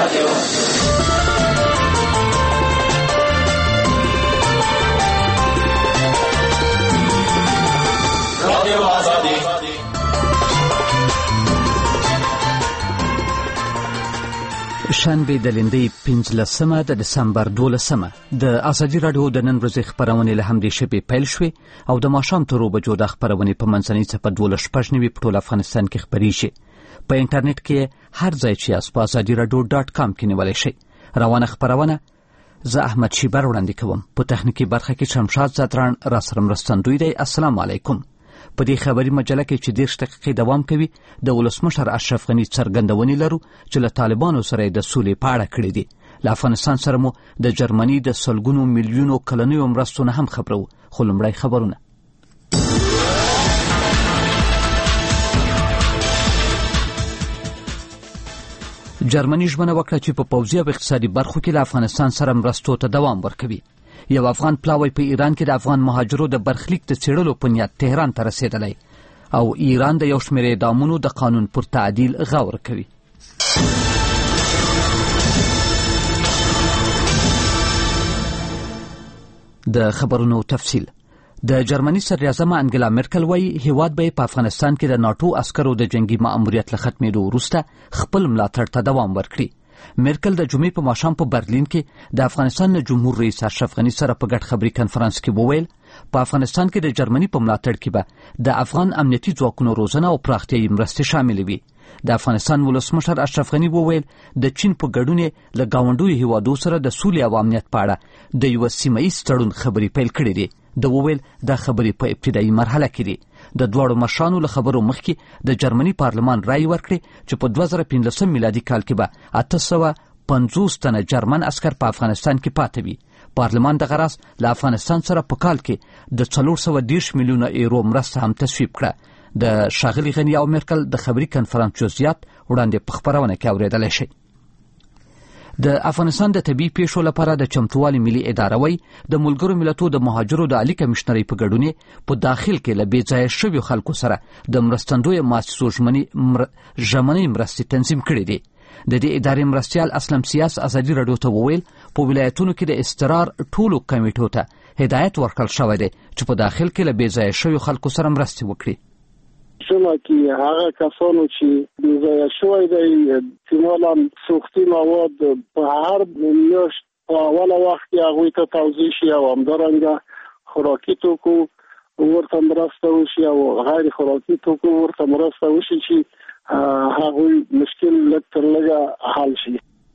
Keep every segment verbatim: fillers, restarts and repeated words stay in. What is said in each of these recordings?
رادیو رادیو آزادی شنبه د لندې پنځلسمه د دسمبر دولسمه د ازادي راډیو د نن ورځې خپرونې له همدې شپې پیل شوې او د ماښام تر اوو بجو د خپرونې په منځنۍ څپه دولس شپږ نوي په ټول افغانستان کې خپریږي. په انټرنیټ کې هر ځای چې یاست په ازادي راډیو ډاټ کام کې نیولی شئ. روانه خپرونه زه احمد شیبر وړاندې کوم. په تخنیکي برخه کې شمشاد زادران را سره مرستندوی دی. السلام علیکم. په دې خبري مجله کې چې دېرش دقیقې دوام کوي د ولسمشر اشرف غني څرګندونې لرو چې له طالبانو سره د سولې په اړه کړې دي. له افغانستان سره مو د جرمني د سلګونو میلیونو کلنیو مرستو نه هم خبرو. خو لومړی خبرونه. جرمني ژمنه وکړه چې په پوځي او اقتصادي برخو کې له افغانستان سره مرستو ته دوام ورکوي. یو افغان پلاوی په ایران کې د افغان مهاجرو د برخلیک د څېړلو په نیت تهران ته رسېدلی او ایران د یو شمېر اعدامونو د قانون پر تعدیل غور کوي. د خبرونو تفصیل. د جرمني صدراعظمه انګلا مرکل وایي هیواد به په افغانستان کې د ناټو عسکرو د جنگي مأموریت له ختمېدو وروسته خپل ملاتړ ته دوام ورکړي. مرکل د جمعې په ماښام په برلین کې د افغانستان د جمهور رئیس اشرف غني سره په ګډ خبري کنفرانس کې وویل په افغانستان کې د جرمني په ملاتړ کې به د افغان امنیتي ځواکونو روزنه او پراختیايي مرستې شاملې وي. د افغانستان ولسمشر اشرف غني وویل د چین په ګډون له ګاونډیو هیوادو سره د سولې او امنیت په اړه د یو سیمه ییز تړون خبرې پیل کړې دي. د وویل دا خبرې په ابتدایي مرحله کې دي. د دواړو مشرانو له خبرو مخکې د جرمني پارلمان رایې ورکړې چې په دوه زره پنځلسم میلادي کال کې به اته سوه پنځوس تنه جرمن عسکر په افغانستان کې پاتې وي. پارلمان دغه راز له افغانستان سره په کال کې د څلور سوه دېرش میلیونه ایرو مرسته هم تصویب کړه. د ښاغلي غني او مرکل د خبري کنفرانس جزئیات وړاندې په خپرونه کې اورېدلی شئ. د افغانستان د طبي پیښو لپاره د چمتووالي ملي اداره وایي د ملګرو ملتونو د مهاجرو د عالي کمیشنرۍ په ګډون په داخل کې له بې ځایه شویو خلکو سره د مرستندویه مؤسسو ژمنۍ مرستې تنظیم کړې دي. د دې ادارې مرستیال اسلم سیاس ازادي راډیو ته وویل په ولایتونو کې د استقرار ټولو کمیټو ته هدایت ورکړل شوی دی چې په داخل کې له بې ځایه شویو خلکو سره مرستې وکړي. شما کې هغه کسانو چې بې ځایه شوی دی احتمالاً سوختي مواد په هر میاشت په اوله وخت کې هغوی ته توزیع شي او همدارنګه خوراکي توکو ورته مرسته وشي او غیر خوراکي توکو ورته مرسته وشي چې هغوی مشکل لږ تر لږه حل شي.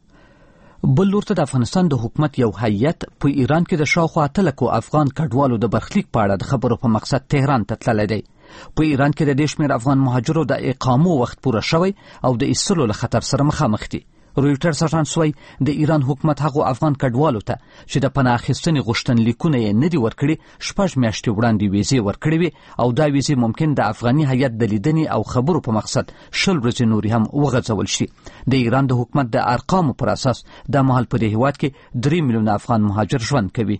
بل لور ته د افغانستان د حکومت یو هیئت په ایران کې د شاوخوا اته لکو افغان کډوالو د برخلیک په اړه د خبرو په مقصد تهران ته تللی دی. په ایران کې د دې شمېر افغان مهاجرو د اقامو وخت پوره شوی او د ایستلو له خطر سره مخامخ دي. رویټرز اژانس وایي د ایران حکومت هغو افغان کډوالو ته چې د پناه اخیستنې غوښتنلیکونه یې نه دي ورکړي شپږ میاشتې وړاندې ویزې ورکړې وي او دا ویزې ممکن د افغاني هیئت د لیدنې او خبرو په مقصد شل ورځې نورې هم وغځول شي. د ایران د حکومت د ارقامو پر اساس دا مهال په دې هیواد کې درې میلیونه افغان مهاجر ژوند کوي.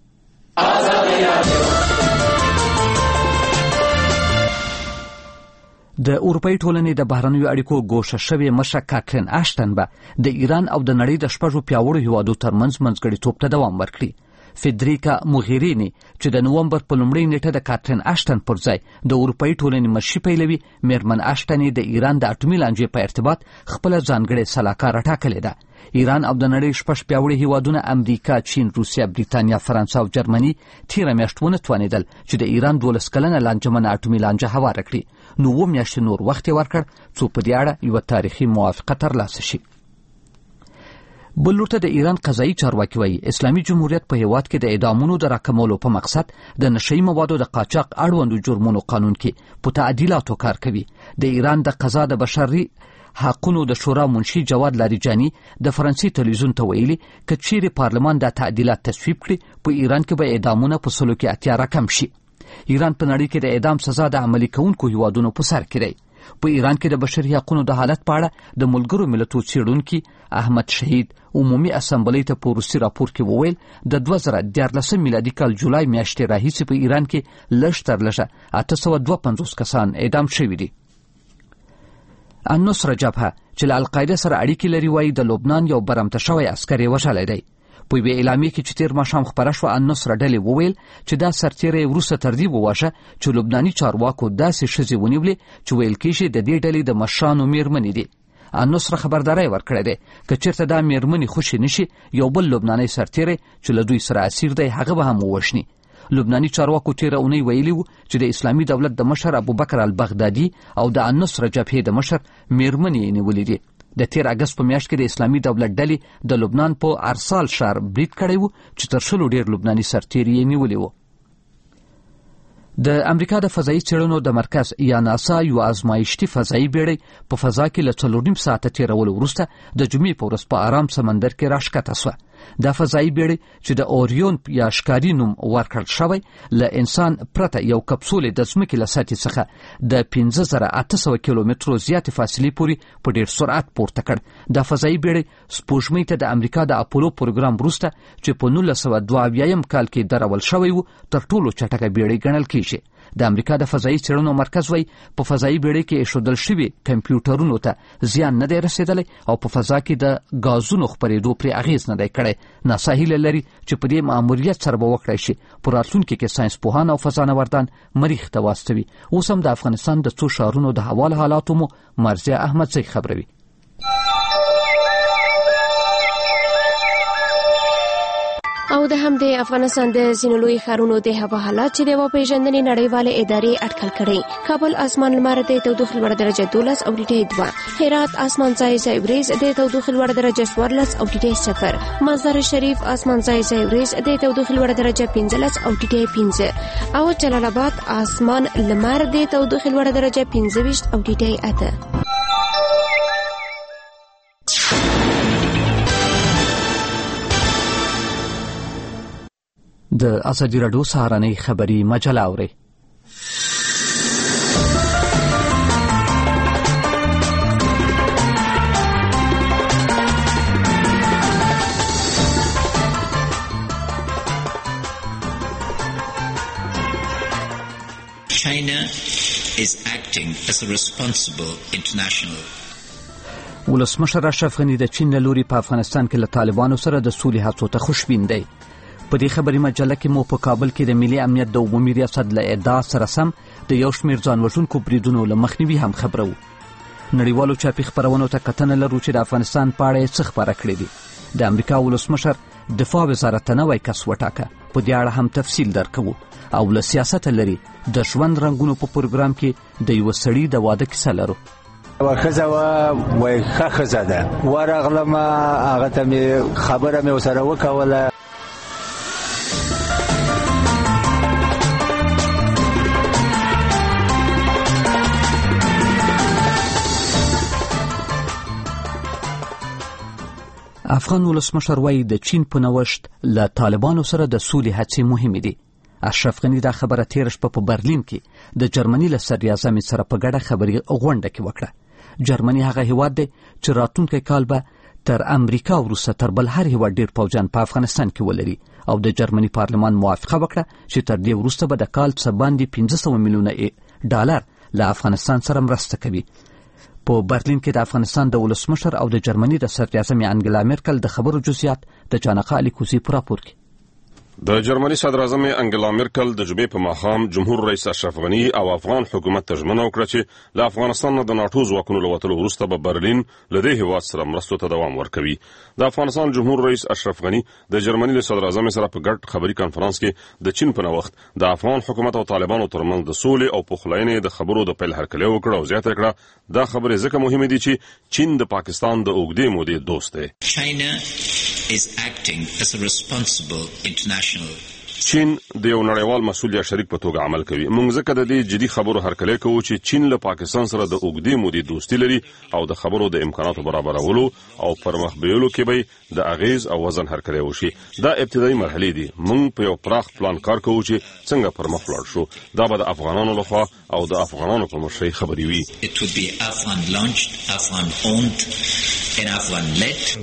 د اروپایي ټولنې د بهرنیو اړیکو ګوښه شوې مشره کاترین اشټن به د ایران او د نړۍ د شپږو پیاوړو هیوادو ترمنځ منځګړیتوب ته دوام ورکړي. فیدریکا موغیرینی چې د نومبر په لومړۍ نیټه د کاترین اشټن پر ځای د اروپایي ټولنې مشري پیلوي، میرمن اشټن د ایران د اټومي لانجې په ارتباط خپله ځانګړې سلاکاره ټاکلې ده. ایران او د نړۍ شپږ پیاوړي هیوادونه امریکا، چین، روسیه، بریتانیا، فرانسه او جرمني تیره میاشت ونه توانېدل چې د ایران دولس کلنه لانجمنه اټومي لانجه هواره کړي. نو اووه میاشتې نور وخت یې ورکړ څو په دې اړه یوه تاریخي موافقه ترلاسه شي. بل لور ته د ایران قضایي چارواکي وایي اسلامي جمهوریت په هیواد کې د اعدامونو د راکمولو په مقصد د نشهیي موادو د قاچاق اړوندو جرمونو قانون کې په تعدیلاتو کار کوي. د ایران د قضا د بشري حقونو د شورا منشي جواد لاریجاني د فرانسې تلویزیون ته ویلي که چیرې پارلمان دا تعدیلات تصویب کړي په ایران کې به اعدامونه په سلو کې اتیا رقم شي. ایران په نړۍ کې د اعدام سزا د عملي کوونکو هیوادونو په سر کې دی. په ایران کې د بشري حقوقو د حالت په اړه د ملګرو ملتونو څېړونکي احمد شهید عمومي اسامبلې ته په وروستي راپور کې وویل د دوه زره دیارلسم میلادي کال جولای میاشتې راهیسې په ایران کې لږ تر لږه اته سوه دوه پنځوس کسان اعدام شوي دي. النصره جبهه چې له القاعده سره اړیکې لري وایي د لبنان یو برمته شوی عسکر یې وژلی دی. په یوې اعلامیې کې چې تیر ماښام خپره شوه، النصر ډلې وویل چې دا سرتیری وروسته تر دې وواژه چې لبناني چارواکو داسې ښځې ونیولې چې ویل کېږي د دې ډلې د مشرانو میرمنې دي. النصر خبرداری ورکړی دی که چېرته دا میرمنې خوشې نشي، یو بل لبناني سرتیری چې له دوی سره اسیر دی هغه به هم ووژني. لبناني چارواکو تیره اونۍ ویلي وو چې د اسلامي دولت د مشر ابوبکر البغدادي او د النصر جبهې د مشر میرمنې یې نیولې دي. د تیر اګست په میاشت کې د اسلامي دولت ډلې د لبنان په ارسال ښار برید کړی وو چې تر شلو ډېر لبناني سرتیري یې نیولي وو. د امریکا د فضایي څېړنو د مرکز یا ناسا یو ازمایښتي فضایي بیړۍ په فضا کې له څلور نیم ساعته تېرولو وروسته د جمعې په ورځ په آرام سمندر کې راښکته شوه. دا فضایي بیړۍ چې د اوریون یا ښکاري نوم ورکړل شوی، له انسان پرته یو کپسول د ځمکې له سطحې څخه د پنځه زره اته سوه کیلومترو زیاتې فاصلې پورې په ډېر سرعت پورته کړ. دا فضایي بیړۍ سپوږمۍ ته د امریکا د اپولو پروګرام وروسته چې په نولس سوه دوه اویایم کال کې درول شوی و تر ټولو چټکه بیړۍ ګڼل کېږي. د امریکا د فضایي څېړنو مرکز وایي په فضایي بیړۍ کې ایښودل شوي کمپیوټرونو ته زیان نه دی رسېدلی او په فضا کې د ګازونو خپرېدو پرې اغېز نه دی کړی. ناسا هیله لري چې په دې ماموریت سره به وکړی شي په راتلونکي کې ساینسپوهان او فضانوردان مریخ ته واستوي. اوس هم د افغانستان د څو ښارونو د هوا له حالاتو مو مرضیه احمدزی خبروي. او د هم د افغانستان د ځینو لوی ښارونو د هوا حالات چې د هوا پیژندنې نړیوالې ادارې اټکل کړي. کابل اسمان لمر د تودوخې لوړه درجه دولس او ټیټه دوه، هرات اسمان ځای ځای وریځ د تودوخې لوړه درجه څوارلس او ټیټه صفر، مزار شریف اسمان ځای ځای وریځ د تودوخې لوړه درجه پنځلس او ټیټه پنځه، او جلال آباد اسمان لمر د تودوخې لوړه درجه پنځه ویشت او ټیټه اته. د ازادي راډیو سهارنۍ خبري مجله اورئ. China is acting as a responsible international. ولسمشر اشرف غني د چین له لوري په افغانستان کې له طالبانو سره د سولې هڅو ته خوشبین دی. په دې خبري مجله کې مو په کابل کې د ملي امنیت د عمومي ریاست له ادعا سره سم د یو شمېر ځانوژونکو بریدونو له مخنیوي هم خبره وو. نړیوالو چاپي خپرونو ته کتنه لرو چې د افغانستان په اړه یې څه خپاره کړي دي. د امریکا ولسمشر دفاع وزارت ته نوی کس وټاکه. په دې اړه هم تفصیل درکوو. او له سیاست لري د ژوند رنګونو په پروګرام کې د یو سړي د واده کیسه لرو. ورخزه وای ښه ښځه ده، ورغلم هغه ته مې خبره مې ورسره وکوله. افغان ولسمشر وایي د چین په نوښت له طالبانو سره د سولې هڅې مهمې دي. اشرف غني دا خبره تېره شپه په برلین کې د جرمني له صدراعظم سره په ګډه خبري غونډه کې وکړه. جرمني هغه هیواد دی چې راتلونکی کال به تر امریکا وروسته تر بل هر هیواد ډېر پوځیان په افغانستان کې ولري او د جرمني پارلمان موافقه وکړه چې تر دې وروسته به د کال څه باندې پنځه سوه میلیونه ډالر له افغانستان سره مرسته کوي. په برلین کې د افغانستان د ولسمشر او د جرمني د صدراعظم انګلا مرکل د خبرو جزئیات د جانقه علي کوزي په راپور کې. د جرمني صدر اعظم انګلا مرکل د جمعې په ماښام جمهور رئیس اشرف غني او افغان حکومت ته ژمنه وکړه چې له افغانستان نه د ناټو ځواکونو له وتلو وروسته به برلین له دې هېواد سره مرستو ته دوام ورکوي. د افغانستان جمهور رئیس اشرف غني د جرمني له صدر اعظم سره په ګډ خبري کانفرنس کې د چین په نوښت د افغان حکومت او طالبانو ترمنځ د سولې او پخلاینې د خبرو د پیل هرکلی وکړ او زیاته کړه دا خبرې ځکه مهمې دي چې چین د پاکستان د اوږدې مودې دوست دی. China is acting as a responsible international. چین د یو نړیوال مسؤل یا شریک په توګه عمل کوي. موږ ځکه د دې جدي خبرو هرکلی کوو چې چین له پاکستان سره د اوږدې مودې دوستي لري او د خبرو د امکاناتو برابرولو او پرمخ بیولو کې به د اغیز او وزن هرکلی وشي. دا ابتدایي مرحلې دي. موږ په یو پراخ پلان کار کوو چې څنګه پرمخ لاړ شو. دا به د افغانانو لخوا او د افغانانو په مشرۍ خبرې وي. It would be Afghan launched, Afghan owned and Afghan led.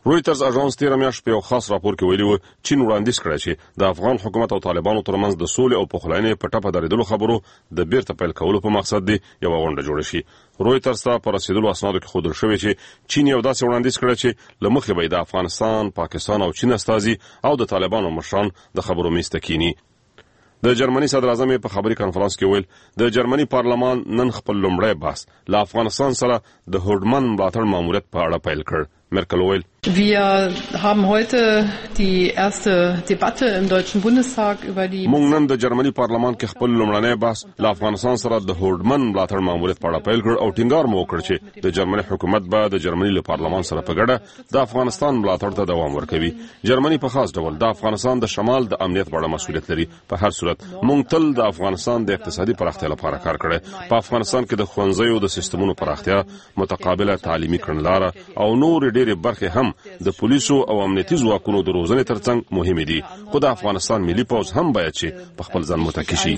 رويټرز اژانس تیر میاشت په یو خاص راپور کې ویلي و چین وړاندیز کړی چې د افغان حکومت او طالبانو ترمنځ د سولې او پخلاینې په ټپه درېدلو خبرو د بیرته پیل کولو په مقصد دی یو غونډه جوړه شي. رويټرز ته په رسیدلو اسنادو کې ښودل شوی چې چین یو داسې وړاندیز کړی چې له مخې به د افغانستان، پاکستان او چین استازي او د طالبانو مشران د خبرو میز ته کینی. د جرمني صدر اعظم په خبري کانفرنس کې ویل د جرمني پارلمان نن خپل لومړی بحث له افغانستان سره د هوډمن ملاتړ ماموریت په اړه پیل کړ. مرکل ویل Wir haben heute die erste Debatte im Deutschen Bundestag über die مونږ نن د جرمني پارلمان کې خپل لومړنی بحث له افغانستان سره د هوډمن ملاتړ ماموریت په اړه پیل کړ او ټینګار مو وکړ چې د جرمني حکومت به د جرمني له پارلمان سره په ګډه د افغانستان ملاتړ ته دوام ورکوي. جرمني په خاص ډول د افغانستان د شمال د امنیت په اړه مسؤلیت لري. په هر صورت مونږ تل د افغانستان د اقتصادي پراختیا لپاره کار کړی. په افغانستان کې د ښوونځیو د سیستمونو پراختیا، متقابله تعلیمي کړنلاره او نور ډېرې برخې هم د پولیسو او امنیتي ځواکونو د روزنې ترڅنګ مهمه دي. خو د افغانستان ملي پوځ هم باید چې په خپل ځان متکی شي.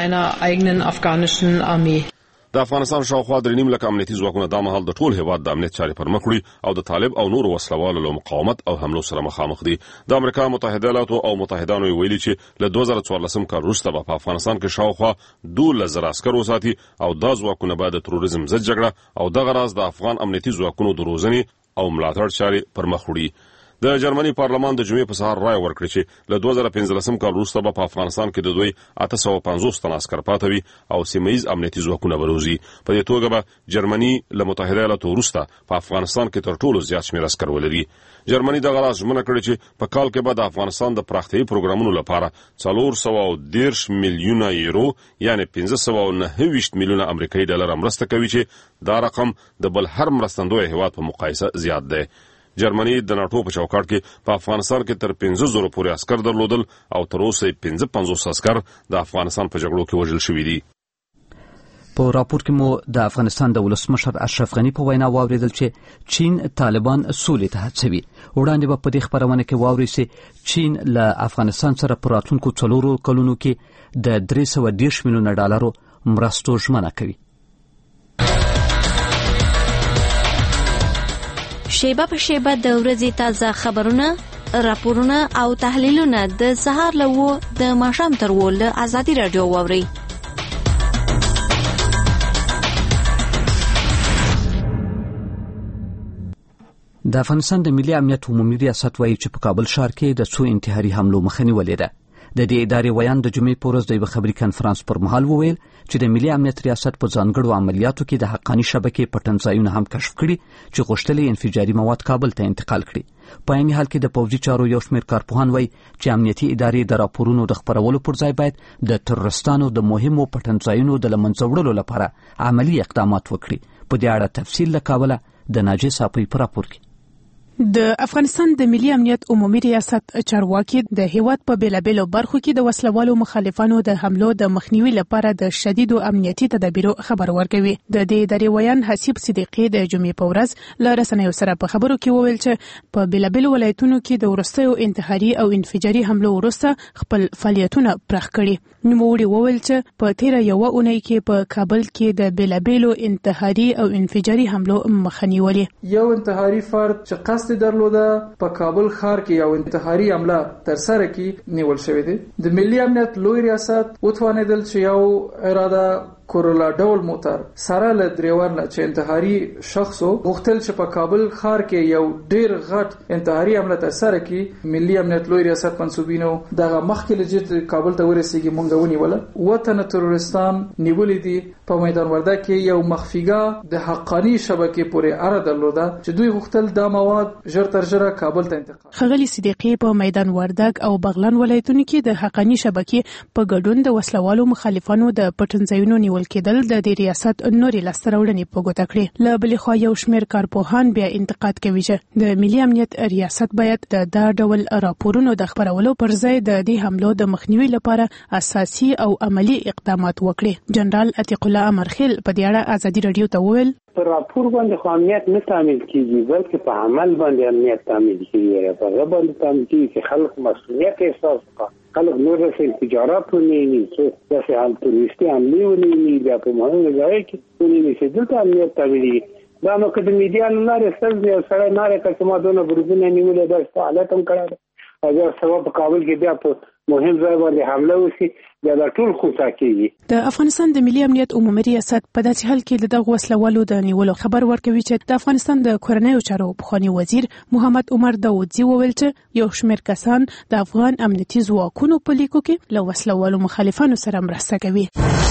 د افغانستان شاوخوا درې نیم لک امنیتي ځواکونه د مهال د ټول هیواد د امنیت چارې پر مخ وړي او د طالب او نور وسلوالو له مقاومت او حملو سره مخامخ دي. د امریکا متحده ایالاتو او متحدانو ویلي چې له دوه زره څوارلسم کال وروسته په افغانستان کې شاوخوا دولس زره عسکر وساتي او دا ځواکونه به د تروریزم ضد جګړه او دغه راز د افغان امنیتي ځواکونو د روزنې او ملاتړ چارې پر مخ وړي. د جرمني پارلمان د جمعې په سهار رائے ورکړه چې له دوه زره پنځلسم کال وروسته په افغانستان کې د دوی اته سوه پنځوس تنه عسکر پاتې وي او سیمه‌ییز امنیتي ځواکونه به روزي. په دې توګه به جرمني له متحده ایالاتو وروسته په افغانستان کې تر ټولو زیات شمېر عسکر ولري. جرمني دغه راز ژمنه کړې چې په کال کې به د افغانستان د پراختیايي پروګرامونو لپاره څلور سوه او دېرش میلیونه یورو یعنی پنځه سوه او نهه ویشت میلیونه امریکایي ډالر مرسته کوي چې دا رقم د بل هر مرستندوی هیواد په مقایسه زیات دی. جرمني د ناتو په چوکاټ کې په افغانستان کې تر پنځه زره پورې عسکر درلودل او تر اوسه پنځه پنځوس عسکر د افغانستان په جګړو کې وژل شوي دي. په راپور کې مو د افغانستان د ولسمشر اشرف غنی په وینا واوریدل چې چین طالبان سولې ته هڅوي. وړاندې به په دې خبرونه کې واوري چې چین له افغانستان سره په راتلونکو څلورو کلونو کې د درې سوه دېرش میلیونه ډالرو مرستو ژمنه کوي. شیبه په شیبه د ورځې تازه خبرونه، راپورونه او تحلیلونه د سهار له وو د ماښام تر وو له ازادي رادیو واوري. د افغانستان د ملي امنیت عمومي ریاست وایي چې په کابل ښار کې د څو انتحاري حملو مخه نیولې ده. د دې ادارې ویان د جمعې په ورځ د یو خبري کانفرنس پر مهال وویل چې د ملي امنیت ریاست په ځانګړو عملیاتو کې د حقاني شبکې پټنځایونه هم کشف کړي چې غوښتلې انفجاري مواد کابل ته انتقال کړي. په عین حال کې د پوځي چارو یو شمېر کارپوهان وایي چې امنیتي ادارې د راپورونو د خپرولو پر ځای باید د تروریستانو د مهمو پټنځایونو د له منځه وړلو لپاره عملي اقدامات وکړي. په دې اړه تفصیل له کابله د ناجي صافي په راپور کې. د افغانستان د ملي امنیت عمومي ریاست چارواکي د هیواد په بیلابیلو برخو کې د وسلوالو مخالفانو د حملو د مخنیوي لپاره د شدیدو امنیتي تدابیرو خبر ورکوي. د دې ادارې ویان حسیب صدیقي د جمعې په ورځ له رسنیو سره په خبرو کې وویل چې په بیلابیلو ولایتونو کې د وروستیو انتحاري او انفجاري حملو وروسته خپل فعالیتونه پراخ کړي. نوموړي وویل چې په تیره یوه اونۍ کې په کابل کې د بیلابیلو انتحاري او انفجاري حملو مخه نیولې. یو انتحاري فرد چې قصد درلوده په کابل ښار کې یو انتحاري حمله تر سره کې نیول شوې ده. د ملي امنیت لوی ریاست وتوانیدل چې یو اراده کورولا ډول موټر سره له دریوان چې انتحاري شخصو غوښتل چې په کابل ښار کې یو ډیر غټ انتحاري حمله تر سره کې. ملي امنیت لوی ریاست منسوبینو دغه مخکې لجت کابل ته ورسېږي مونږ ونیوله. وطن تروریستان نیولې دي په میدان ورده کې یو مخفیګه د حقانی شبکې پورې اړه درلوده چې دوی غوښتل دا مواد ژر تر ژره کابل ته انتقال. ښاغلي صدیقي په میدان وردګ او بغلان ولایتونو کې د حقانی شبکې په ګډون د وسلوالو مخالفانو د پټنځایونو نیول کېدل د دې ریاست نورې لاسته راوړنې په ګوته کړې. له بلې خوا یو شمېر کارپوهان بیا انتقاد کوي چې د ملي امنیت ریاست باید د دا ډول راپورونو د خپرولو پر ځای د دې حملو د مخنیوي لپاره اساسي او عملی اقدامات وکړي. جنرال عتیق الله امرخیل په دې اړه ازادي رادیو ته وویل پر راپور باندې خو امنیت نه تامین کیږي بلکې په عمل باندې امنیت تامین کیږي. په هغه باندې تامین کیږي چې خلک مسؤلیت احساس کړي، خلک نور څه تجارت ونیسي، څه داسې حال تروریستي حملې ونیسي، بیا په مهمو ځایو کې ونیسي. دلته امنیت تامین دا نو که د میډیا لاره ستاسو یو سړی ناره که ما دونه ګروپونه نیولې دا فعالیت هم کړی او دا سبا په کابل کې بیا په مهم ځای باندې حمله وشي بیا دا ټول خوسا کېږي. د افغانستان د ملي امنیت عمومي ریاست په داسې حال کې د دغه وسلوالو د نیولو خبر ورکوي چې د افغانستان د کورنیو چارو پخوانی وزیر محمد عمر داودزي وویل چې یو شمېر کسان د افغان امنیتي ځواکونو په لیکو کې له وسلوالو مخالفانو سره مرسته کوي.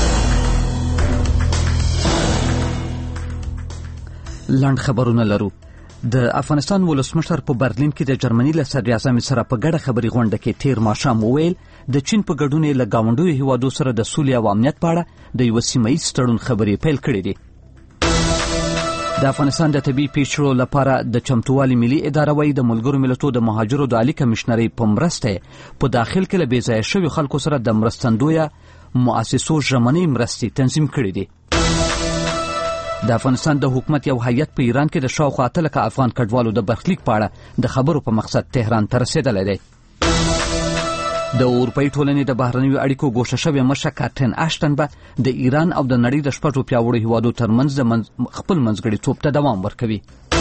لاند خبرونه لرو. د افغانستان ولسمشر په برلین کې د جرمني له صدر اعظم سره په ګډه خبري غونډه کې تیر ماښام وویل د چین په ګډون له گاونډیو هیوادو سره د سولې او امنیت په اړه د یو سیمه‌ایز تړون خبرې پیل کړې دي. د افغانستان د طبي پیښو لپاره د چمتووالي ملي اداره وایي د ملګرو ملتونو د مهاجرو د عالی کمشنرۍ په مرسته په داخل کې له بې ځایه شویو خلکو سره د مرستندویه مؤسسو ژمنې مرستې تنظیم کړې دي. د افغانستان د حکومت یو هیئت په ایران کې د شاوخوا اته لکه افغان کډوالو د برخلیک په اړه د خبرو په مقصد تهران ته رسېدلی دی. د اروپایي ټولنې د بهرنیو اړیکو ګوښه شوې مشره کاترین اشټن به د ایران او د نړۍ د شپږو پیاوړو هیوادو ترمنځ د منز... خپل منځګړیتوب ته دوام ورکوي.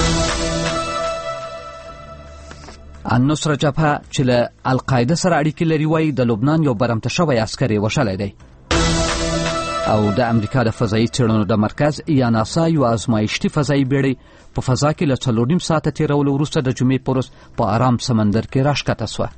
النصره جبهه چې له القاعده سره اړیکې لري وایي د لبنان یو برمته شوی عسکر یې وژلی دی. او د امریکا د فضایي څېړنو د مرکز یا ناسا یو ازمایښتي فضایي بیړۍ په فضا کې له څلور نیم ساعته تېرولو وروسته د جمعې په ورځ په ارام سمندر کې راښکته سوه.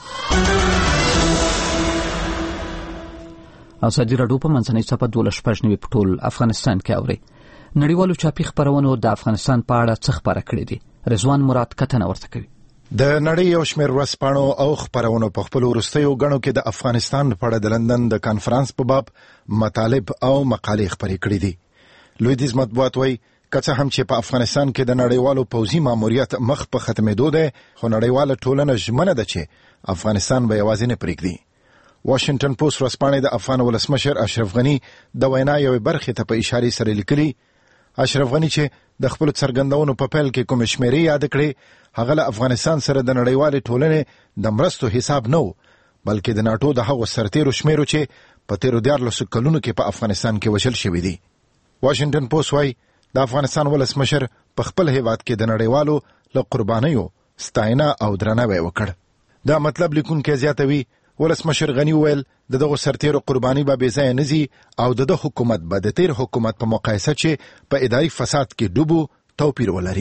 ازادي راډیو په منځنۍ صفحه دولس شپږ نوي په ټول افغانستان کې اورئ. نړیوالو چاپي خپرونو د افغانستان په اړه څه خپاره کړي دي؟ رضوان مراد کتنه ورته کوي. د نړۍ یو شمېر ورځپاڼو او خپرونو په خپل وروستیو غڼو کې د افغانستان په اړه د لندن د کانفرنس په باب مطالب او مقالې خپرې کړې دي. لویدیځ مطبوعات وایي که څه هم چې په افغانستان کې د نړیوالو پوځي ماموریت مخ په ختمېدو دی خو نړیواله ټولنه ژمنه ده چې افغانستان به یوازې نه پرېږدي. واشنګټن پوسټ ورځپاڼې د افغان ولسمشر اشرف غني د وینا یوې برخې ته په اشارې سره لیکلي. اشرف غني چې د خپل څرګندونو په پیل کې کوم شمیرې یاد کړې هغه له افغانستان سره د نړیوالې ټولنې د مرستو حساب نه و بلکې د ناټو د هغو سرتیرو شمیرو چې په تیرو دیارلسو کلونو کې په افغانستان کې وژل شوي دي. واشنګټن پوسټ وایي د افغانستان ولسمشر په خپل هیواد کې د نړیوالو له قربانیو ستاینه او درناوی وکړ. دا مطلب لیکونکی زیاتوي ولسمشر غني وویل د دغو سرتیرو قرباني به بې ځایه نه ځي او د ده حکومت به د تیر حکومت په مقایسه چې په اداري فساد کې ډوبو توپیر ولري.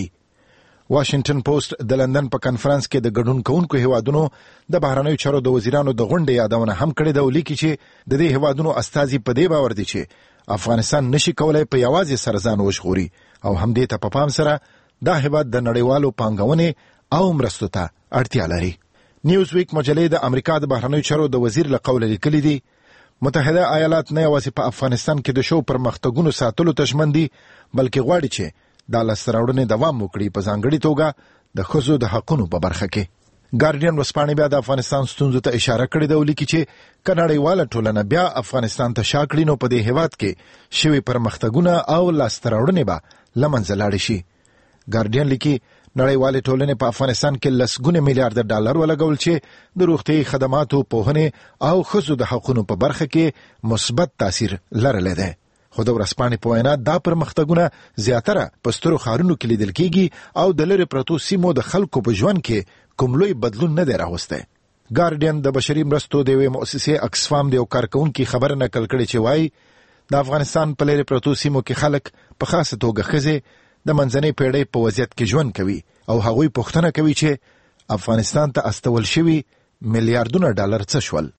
واشنګټن پوسټ د لندن په کانفرنس کې د ګډون کوونکو هیوادونو د بهرنیو چارو د وزیرانو د غونډې یادونه هم کړې ده او لیکي چې د دې هیوادونو استازي په دې باور دي چې افغانستان نشي کولای په یوازې سر ځان وژغوري او همدې ته په پام سره دا هیواد د نړیوالو پانګونې او مرستو ته اړتیا لري. نیوز ویک مجلې د امریکا د بهرنیو چارو د وزیر له قوله لیکلي دي متحده ایالات نه یوازې په افغانستان کې د شو پرمختګونو ساتلو ته ژمن دي بلکې غواړي چې د لاسته راوړنې دوام وکړي په ځانګړې توګه د ښځو د حقونو په برخه کې. ګارډین ورځپاڼې بیا د افغانستان ستونزو ته اشاره کړې ده او لیکي چې که نړیواله ټولنه بیا افغانستان ته شا کړي نو په دې هیواد کې شوي پرمختګونه او لاسته راوړنې به له منځه لاړې شي. ګارډین لیکي نړیوالې ټولنې په افغانستان کې لسګونه میلیارډ ډالر ولګول چې د روغتیايي خدماتو پوهنې او ښځو د حقونو په برخه کې مثبت تاثیر لرلی دی. خو د ورځپاڼې په وینا دا پرمختګونه زیاتره په سترو ښارونو کې لیدل کېږي او د لرې پرتو سیمو د خلکو په ژوند کې کوم لوی بدلون نه دی راوستی. ګارډین د بشري مرستو د یوې مؤسسې اکسفام د یو کارکوونکي خبره نقل کړې چې وایي د افغانستان په لرې پرتو سیمو کې خلک په خاصه توګه ښځې د منځنۍ پیړۍ په وضعیت کې ژوند کوي او هغوی پوښتنه کوي چې افغانستان ته استول شوي میلیارډونه ډالر څه شول.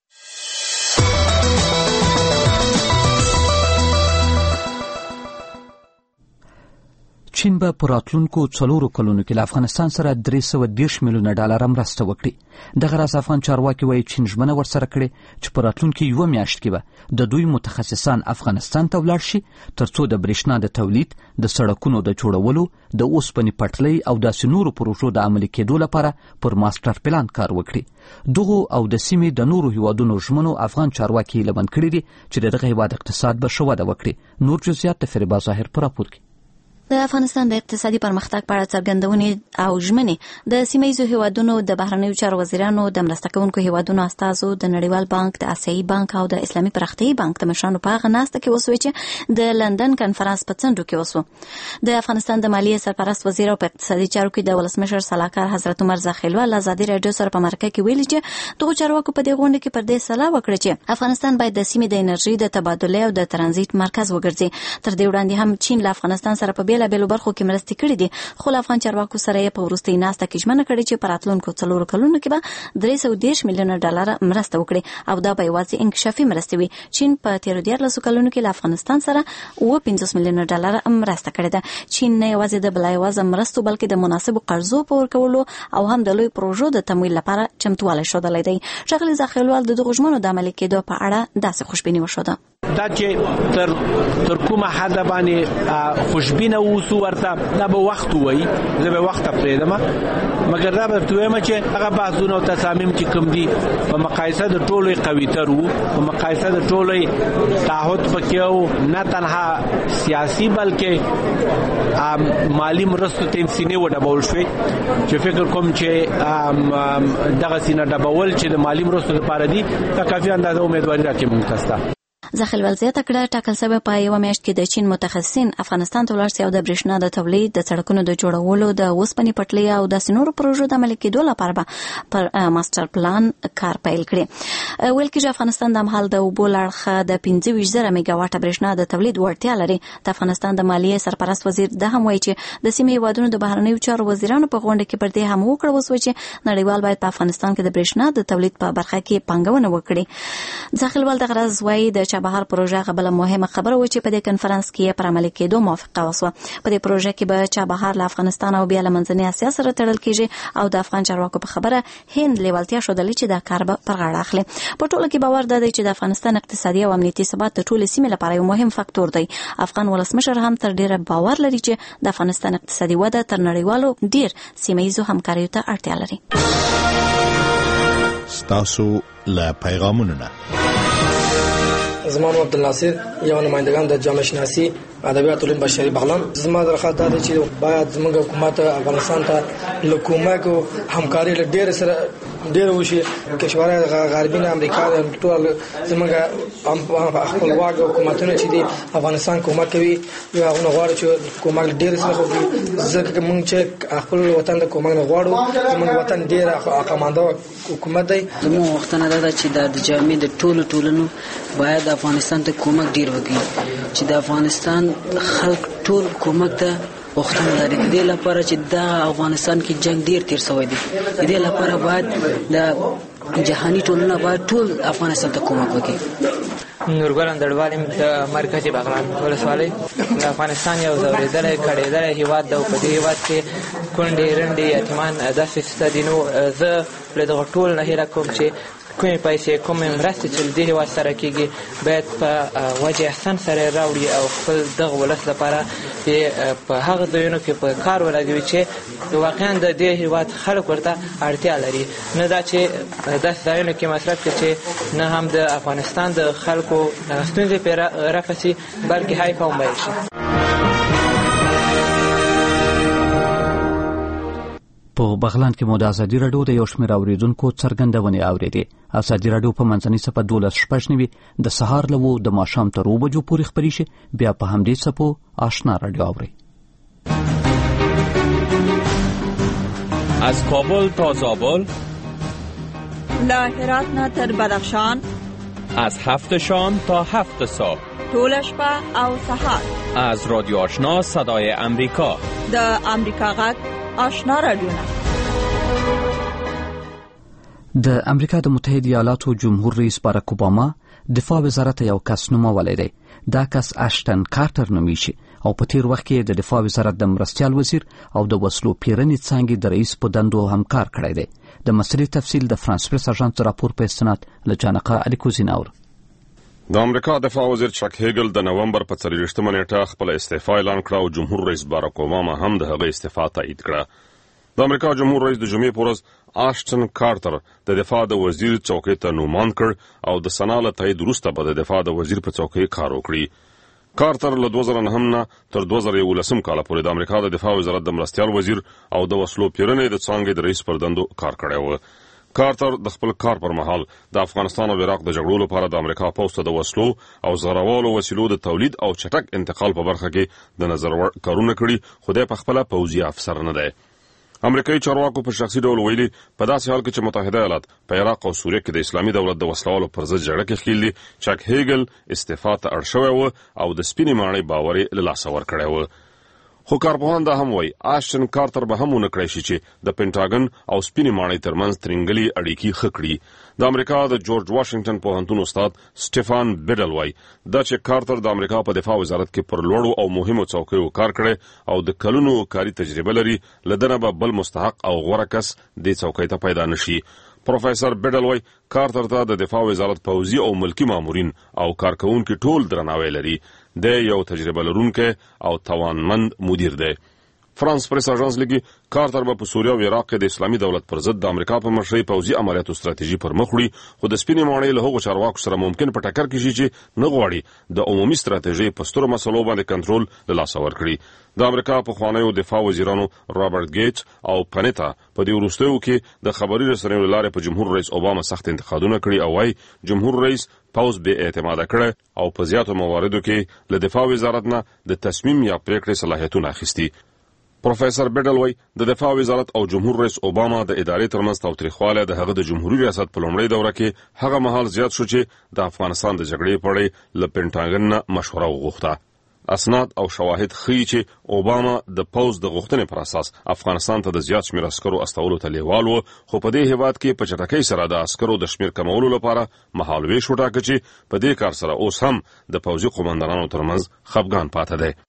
چین به په راتلونکو څلورو کلونو کې له افغانستان سره درې سوه دېرش میلیونه ډالره مرسته وکړي. دغه راز افغان چارواکي وایي چین ژمنه ورسره کړې چې په راتلونکي یوه میاشت کې به د دوی متخصصان افغانستان ته ولاړ شي تر څو د برېښنا د تولید، د سړکونو د جوړولو، د اوسپنې پټلۍ او داسې نورو پروژو د عملي کېدو لپاره پر ماسټر پلان کار وکړي. دغو او د سیمې د نورو هیوادونو ژمنو افغان چارواکي لمن کړي دي چې دغه هیواد اقتصاد به ښه وده وکړي. نور جزئیات د فریبا ظاهر په راپور کې. د افغانستان د اقتصادي پرمختګ په اړه څرګندونې او ژمنې د سیمه‌ییزو هیوادونو د بهرنیو چارو وزیرانو د مرسته کوونکو هیوادونو استازو د نړیوال بانک د آسیایي بانک او د اسلامي پراختیایي بانک د مشرانو په هغه ناسته کې وسوې چې د لندن کنفرانس په څنډو کې وسو. د افغانستان د مالیې سرپرست وزیر او په اقتصادي چارو کې د ولسمشر سلاکار حضرت عمر زاخیلوال ازادي رادیو سره په مرکه کې ویلي چې دغه چارواکو په دې غونډه کې پر دې سلا وکړه چې افغانستان باید د سیمې د انرژي د تبادله او د ترانزیت مرکز وګرځي. تر دې وړاندې هم چین له افغانستان سره په بیلابیلو برخو کې مرستې کړې دي، خو له افغان چارواکو سره یې په وروستۍ ناسته کې ژمنه کړې چې په راتلونکو څلورو کلونو کې به درې سوه دېرش میلیونه ډالر مرسته وکړي او دا به یوازې انکشافي مرستې وي. چین په تېرو دیارلسو کلونو کې له افغانستان سره اووه پنځوس میلیونه ډالر مرسته کړې ده. چین نه یوازې د بلایوازه مرستو بلکې د مناسبو قرضو په ورکولو او هم د لوی پروژو د تمویل لپاره چمتوالی ښودلی دی. ښاغلي زاخیلوال د دغو ژمنو د عملي کېدو په اړه داسې خوشبیني وښوده. دا چې تر تر کومه حد باندې خوشبینه اوسو ورته دا به وخت وایي، زه به وخت پرېږدم، مګر دا به وایم چې هغه بحثونه او تصامیم چې کوم دي په مقایسه د ټولو قویتر وو، په مقایسه د ټولو تعهد پکې او نه تنها سیاسي بلکې مالی مرستو ته سینې وډبول شوې چې فکر کوم چې دغه سینه ډبول چې د مالی مرستو لپاره دي دا کافي اندازه امیدواري راکې مونږ ته. زاخیلوال زیاته کړه ټاکل شوی په یوه میاشت کې د چین متخصصین افغانستان ته ولاړ سي او د برېښنا د تولید، د سړکونو د جوړولو، د اوسپنې پټلۍ او داسې نورو پروژو د عملي کېدو لپاره به پر ماستر پلان کار پیل کړي. ویل کېږي افغانستان د مهال د اوبو له اړخه د پنځه ویشت زره میګا واټه برېښنا د تولید وړتیا لري. د افغانستان د مالیې سرپرست وزیر دا هم وایي چې د سیمې هیوادونو د بهرنیو چارو وزیرانو په غونډه کې پر دې هم وکړه وسوه چې نړیوال باید په افغانستان کې د برېښنا د تولید په برخه کې پانګونه وکړي. زاخیلوال دغه راز وایي د چابهار پروژه بل مهمه خبره و چې په دې کنفرانس کې پر عملي کېدو موافقه وسوه. په دې پروژه کې به چابهار له افغانستان او بیا له منځنۍ اسیا سره تړل کېږي او د افغان چارواکو په خبره هند لیوالتیا ښودلې چې دا کار به پر غاړه اخلي. په ټوله کې باور دی چې د افغانستان اقتصادي او امنیتي ثبات د ټولې سیمې لپاره یو مهم فاکتور دی. افغان ولسمشر هم تر ډیره باور لري چې د افغانستان اقتصادي وده تر نړیوالو ډیر سیمه‌ییزو همکاریو ته اړتیا لري. ستاسو له پیغامونو نه زما نوم عبدالناصر، یو نمایندګان د جامعه شناسی ادبیات علوم بشري بغلان. زما درخواست دا دی چې باید زموږ حکومت افغانستان ته له کومک او همکاري له ډېر سره ډېر وشي. کشورهای غربي نه امریکا ټول زموږ خپلواک حکومتونه چې دي افغانستان کومک کوي، یو هغه غواړي چې کومک ډېر سره وکړي. ځکه موږ چې خپل وطن د کومک نه غواړو، زموږ وطن ډېر اقامانده حکومت دی. زموږ وختونه دا چې د جامعې د ټولو ټولنو باید افغانستان ته کومک ډیر وکړي، چې د افغانستان خلک ټول کومک ته وختونه لري. د دې لپاره چې د افغانستان کې جنگ ډیر تیر شوی دی، د دې لپاره باید د جهاني ټولنه باید ټول افغانستان ته کومک وکړي. نورګل اندړوالم د مرکزي بغلان ولسوالۍ. د افغانستان یو زوریدلی کړېدلی هیواد ده او په دې هیواد کې کونډې رنډې یتیمان داسې شته دي. نو زه له دغه ټول نه هیله کوم چې کومې پیسې کومې مرستې چې له دې هیواد سره کېږي باید په وجه احسن سره راوړي او خپل دغه ولس لپاره په هغه ځایونو کې په کار ولګوي چې واقعا د دې هیواد خلک ورته اړتیا لري، نه دا چې داسې ځایونو کې مصرف کړي چې نه هم د افغانستان د خلکو ستونزې پرې رفع شي بلکې حیف هم ویل شي. په بغلان کې مو د ازادي راډیو د یو شمېر اورېدونکو څرګندونې اورېدې. ازادي راډیو په منځنۍ څپه دولس شپږ نوي د سهار له اووه د ماښام تر اووه بجو پورې خپرې شي. بیا په همدې څپو آشنا راډیو اورئ. از کابل تا زابل، له هرات نه تر بدخشان، از هفت شام تا هفت صبح، ټوله شپه او سهار. از رادیو آشنا صدای امریکا، د امریکا غږ آشنا راډیو. د امریکا د متحده ایالاتو جمهور رئیس باراک اوباما دفاع وزارت یو کس نومولی دی. دا کس اشتن کارټر نومیږي او په تیر وخت کې د دفاع وزارت د مرستیال وزیر او د وسلو پیرنې څانګې د رئیس په دندو هم کار کړی دی. د مسلې تفصیل د فرانس پریس اژانس راپور په استناد له جانقه الیکوزین اور. د امریکا دفاع وزیر چک هیګل د نومبر په څلوېښتمه نیټه خپل استعفا اعلان کړه او جمهور رئیس باراک اوباما هم د هغه استعفا تایید کړه. د امریکا جمهور رئیس د جمعې په ورځ آشتن کارټر د دفاع د وزیر څوکۍ ته نومان کړ او د سنا له تایید وروسته به د دفاع د وزیر په څوکۍ کار وکړي. کارتر له دوه زره نهم نه تر دوه زره یولسم کال پورې د امریکا د دفاع وزارت د مرستیال وزیر او د وسلو پیرنې د څانګې د رئیس پر دندو کار کړی و. کارتر د خپل کار پر مهال د افغانستان او عراق د جګړو لپاره د امریکا پوځ ته د وسلو او زغروالو وسیلو د تولید او چټک انتقال په برخه کې د نظر وړ کارونه کړي، خو د خپل پوځي افسر نه دی. امریکایي چارواکو په شخصي ډول ویلي په داسې حال کې چې متحده ایالات په عراق او سوریه کې د اسلامي دولت د وسلوالو پر ضد جګړه کې خېل دي، چاک هیګل استعفا ته اړ شوی و او د سپینې ماڼۍ باور یې له لاسه ورکړی و. خو کارپوهان دا هم وایي آشټن کارتر به هم ونه کړی شي چې د پینټاګن او سپینې ماڼۍ ترمنځ ترنګلي اړیکې ښه کړي. د امریکا د جورج واشنگټن پوهنتون استاد سټيفان بیډل وایي دا چې کارتر د امریکا په دفاع وزارت کې پر لوړو او مهمو څوکیو کار کړی او د کلونو کاري تجربه لري، لدنه به بل مستحق او غوره کس د څوکۍ ته پیدا نشي. پروفیسور بیډل وایي کارتر ته د دفاع وزارت پوځي او ملکی مامورین او کارکونکو ټول درناوی لري. د یو تجربه لرونکي او توانمند مدیر دی. فرانس پریس اژانس لګي کارتر به په سوریه او عراق کې د اسلامي دولت پر ضد د امریکا په مشرۍ پوځي عملیاتو ستراتیژي پر مخ وړي، خو د سپینې ماڼۍ له هغو چارواکو سره ممکن په ټکر کې شي چې نه غواړي د عمومي ستراتیژۍ په سترو مسلو باندې کنټرول له لاسه ورکړي. د امریکا پخوانیو دفاع وزیرانو رابرټ ګیټ او پنیتا په دې وروستیو کې د خبري رسنیو لارې په جمهور رئیس اوباما سخت انتقادونه کړي او وايي جمهور رئیس پوز به اعتماد کړي او په زیاتو مواردو کې له دفاع وزارت نه د تصمیم یا پریکړې صلاحیتونه اخیستي. پروفیسور بیډل وایي د دفاع وزارت او جمهور رئیس اوباما د ادارې ترمنځ تاوتریخوالی د هغه د جمهوریت ریاست په لومړۍ دوره کې هغه مهال زیات شو چې د افغانستان د جګړې په اړه له پینټاګن نه مشوره وغوښته. اسناد او شواهد ښیي چې اوباما د پوز د غوښتنې پر اساس افغانستان ته د زیات شمېر عسکرو استولو ته لیوال و، خو په دې هیواد کې په چټکۍ سره د عسکرو د شمېر کمولو لپاره مهال ویش وټاکه چې په دې کار سره اوس هم د پوځي قومندانانو ترمنځ خفګان پاتې دی.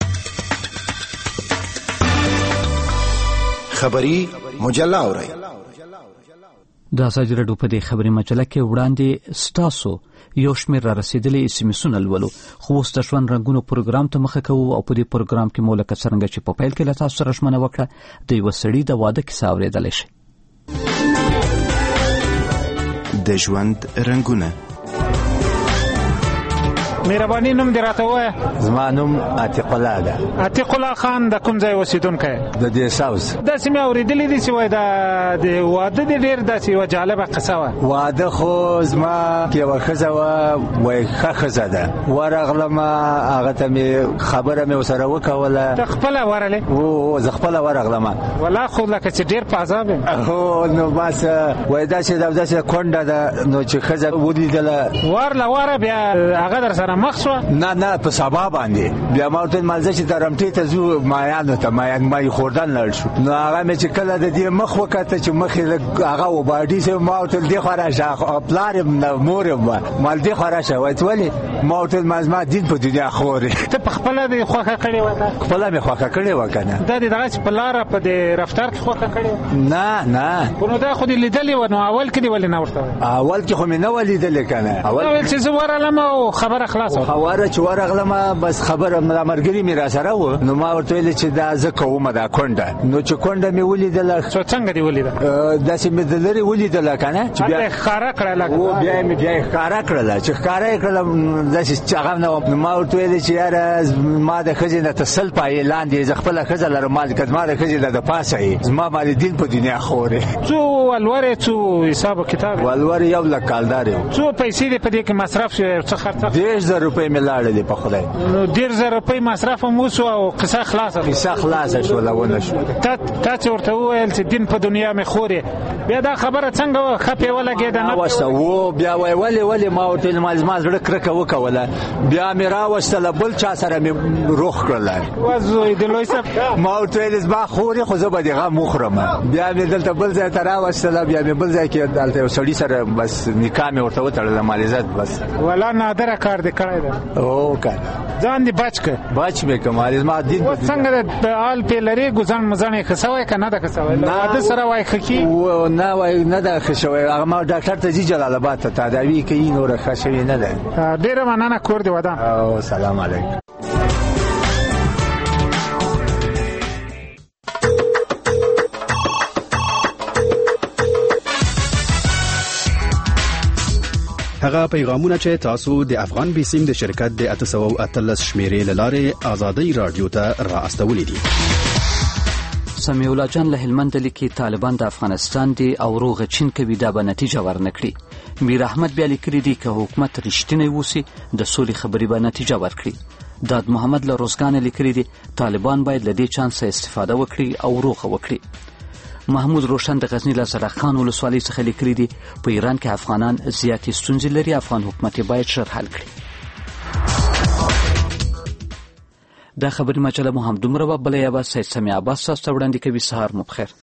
خبری مجله اورئ. د ازادي راډیو په دې خبري مجله کې وړاندې ستاسو یو شمېر را رسیدلي اسمسونه لولو، خو اوس د ژوند رنګونو پروګرام ته مخه کوو او په دې پروګرام کې مو لکه څرنګه چې په پیل کې له تاسو سره ژمنه وکړه د یوه سړي د واده کیسه اورېدلی شئ. د ژوند رنګونه. مهرباني نوم دې راته ووایه. زما نوم عتیق الله ده. عتیق الله خان د کوم ځای اوسېدونکی؟ د دې ساوس. داسې مې اورېدلي دي چې وایي د واده دې ډېر داسې یوه جالبه قصه وه. واده خو زما یوه ښځه وه، وایي ښه ښځه ده. ورغلم هغه ته مې خبره مې ورسره وکوله. ته خپله ورغلې؟ او زه خپله ورغلم. والله خو لکه چې ډېر په عذاب یم. هو نو بس وایي داسې ده داسې کونډه ده، نو چې ښځه ولیدله ور له وره بیا هغه در سره مخ شوه؟ نه نه په سبا باندې بیا ما ورته مالزه چې د رمټې ته ځو مایانو ته مایان مای خوردن لاړ شو. نو هغه مې چې کله د دې مخ وکړه چې مخ یې هغه وباډي سه ما ورته دې خو راشه پلار یې مور یې مال دې خو راشه وایي ولې ما ورته ما دین په دنیا خورې. ته په خپله دې خوښه کړې وه؟ خپله مې خوښه کړې وه که نه. دا دې دغسې په لاره په دې رفتار کې خوښه کړې وه؟ نه نه. خو نو دا خو دې لیدلې وه، نو اول کې دې ولې نه ورته وایې؟ اول کې خو مې نه وه لیدلې که نه. اول چې زه ورغلم او خبره خلاصه وه. خبره چې ورغلم بس خبره ملګري مې را سره و، نو ما ورته ویل چې دا زه کومه دا کونډه. نو چې کونډه مې ولیدله. څنګه دې ولیده؟ داسې مې د لرې ولیدله که نه، چې بیا ښکاره کړله. بیا مې بیا یې ښکاره کړله. چې ښکاره یې کړله داسې چې هغه نه وه. نو ما ورته ویل چې یاره ما د ښځې نه ته سل پایې لاندې زه خپله ښځه لرم، ما که زما د ښځې نه د پاسه یې زما باندې دین په دنیا خورې. څو ولورې څو حساب و کتاب؟ ولورې یو لک کالدار یم. څو پیسې دې په دې کې مصرف شوې؟ څه خرڅه؟ دېرش زره روپۍ مې لاړلې په خدای. نو ډېر زره روپۍ مصرف هم وشو او قصه خلاصه قصه خلاصه شوله ونه شوه. تا چې ورته وویل چې دین په دنیا مې خورې، بیا دا خبره څنګه وه؟ ښه پې ولګېده نه راوسته و. بیا وایي ولې ولې ما ورته ویل زما زړه کرکه وکوله. بیا مې راوستله بل چا سره مې روغ کړله. وزوی د لوی صاحب ما ورته ویل زما خورې خو زه به دې غم وخورم. بیا مې دلته بل ځای ته راوستله. بیا مې بل ځای کې دلته یو سړي سره بس نکاح مې ورته وتړله مال عزت بس. والله نادره کار دې کړی ده. او که ځان دې بچ کړ. بچ مې کړم زما دین. اوس څنګه د آل پې لرې ګزن مزن یې ښه سوی که نه ده ښه سوی؟ له واده سره وایي ښه کېږي؟ نه وایي نه ده ښه شوی. هغه ما ډاکټر ته ځي جلال آباد ته تداوي کوي، نوره ښه شوې نه ده. ډېره مننه. کور دې ودان. او سلام علیکم. هغه پیغامونه چې تاسو د افغان بیسیم د شرکت د اته سوه او اتلس شمیرې لاره آزادۍ رادیو ته را استولې دي. سمیع الله جان له هلمند لیکي طالبان د افغانستان دي او روغ چین کوي دا به نتیجه ورنکړي. میر احمد بیا لیکلي دي که حکومت رښتینی وسی د سولې خبرې به نتیجه ورکړي. داد محمد له روزګان لیکلي دي طالبان باید له دې چانس استفاده وکړي او روغ وکړي. محمود روشن د غزنی له سرخان ولسوالۍ څخه لیکلي دي په ایران کې افغانان زیاتې ستونزې لري، افغان حکومت باید ژر حل کړي. دا خبري مجله مو هم دومره وه، بله یې به سید سمیع عباس تاسو ته وړاندې کوي. سهار مو بخیر.